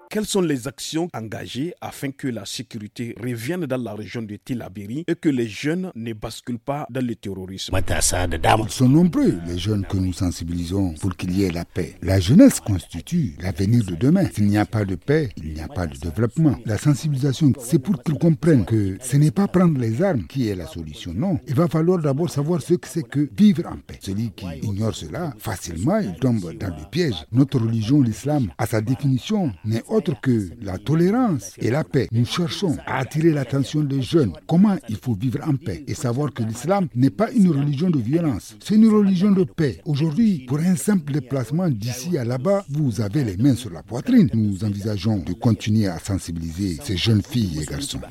Quelles sont les actions engagées afin que la sécurité revienne dans la région de Tillabéri et que les jeunes ne basculent pas dans le terrorisme? Ils sont nombreux, les jeunes que nous sensibilisons pour qu'il y ait la paix. La jeunesse constitue l'avenir de demain. S'il n'y a pas de paix, il n'y a pas de développement. La sensibilisation, c'est pour qu'ils comprennent que ce n'est pas prendre les armes qui est la solution. Non, il va falloir d'abord savoir ce que c'est que vivre en paix. Celui qui ignore cela, facilement, il tombe dans le piège. Notre religion, l'islam, à sa définition, n'est autre que la tolérance et la paix. Nous cherchons à attirer l'attention des jeunes. Comment il faut vivre en paix et savoir que l'islam n'est pas une religion de violence. C'est une religion de paix. Aujourd'hui, pour un simple déplacement d'ici à là-bas, vous avez les mains sur la poitrine. Nous envisageons de continuer à sensibiliser ces jeunes filles et garçons.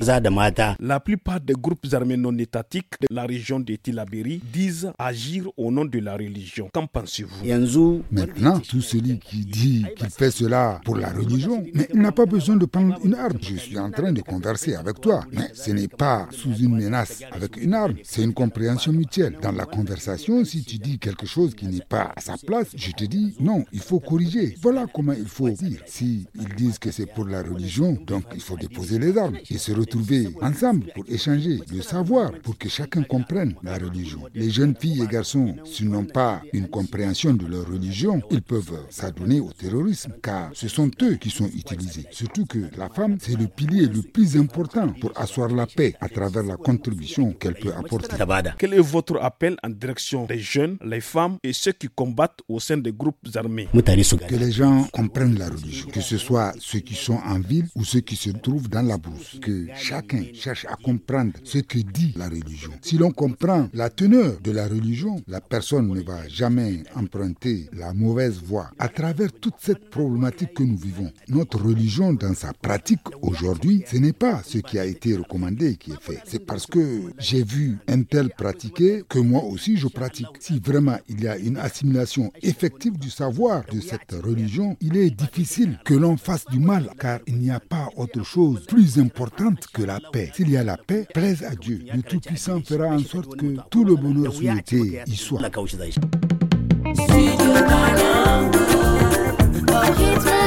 La plupart des groupes armés non étatiques de la région de Tillabéri disent agir au nom de la religion. Qu'en pensez-vous? Maintenant, tout celui qui dit qu'il fait cela pour la religion, mais il n'a pas besoin de prendre une arme. Je suis en train de converser avec toi, mais ce n'est pas sous une menace avec une arme, c'est une compréhension mutuelle. Dans la conversation, si tu dis quelque chose qui n'est pas à sa place, je te dis non, il faut corriger. Voilà comment il faut dire. Si ils disent que c'est pour la religion, donc il faut déposer les armes et se retrouver ensemble pour échanger le savoir, pour que chacun comprenne la religion. Les jeunes filles et garçons, s'ils n'ont pas une compréhension de leur religion, ils peuvent s'adonner au terrorisme, car ce sont eux qui sont utilisés. Surtout que la femme, c'est le pilier le plus important pour asseoir la paix à travers la contribution qu'elle peut apporter. Quel est votre appel en direction des jeunes, les femmes et ceux qui combattent au sein des groupes armés? Que les gens comprennent la religion, que ce soit ceux qui sont en ville ou ceux qui se trouvent dans la brousse, que chacun cherche à comprendre ce que dit la religion. Si l'on comprend la teneur de la religion, la personne ne va jamais emprunter la mauvaise voie. À travers toute cette problématique que nous vivons, notre religion dans sa pratique aujourd'hui, ce n'est pas ce qui a été recommandé qui est fait. C'est parce que j'ai vu un tel pratiquer que moi aussi je pratique. Si vraiment il y a une assimilation effective du savoir de cette religion, il est difficile que l'on fasse du mal, car il n'y a pas autre chose plus importante que la paix. S'il y a la paix, plaise à Dieu. Le Tout-Puissant fera en sorte que tout le bonheur souhaité y soit.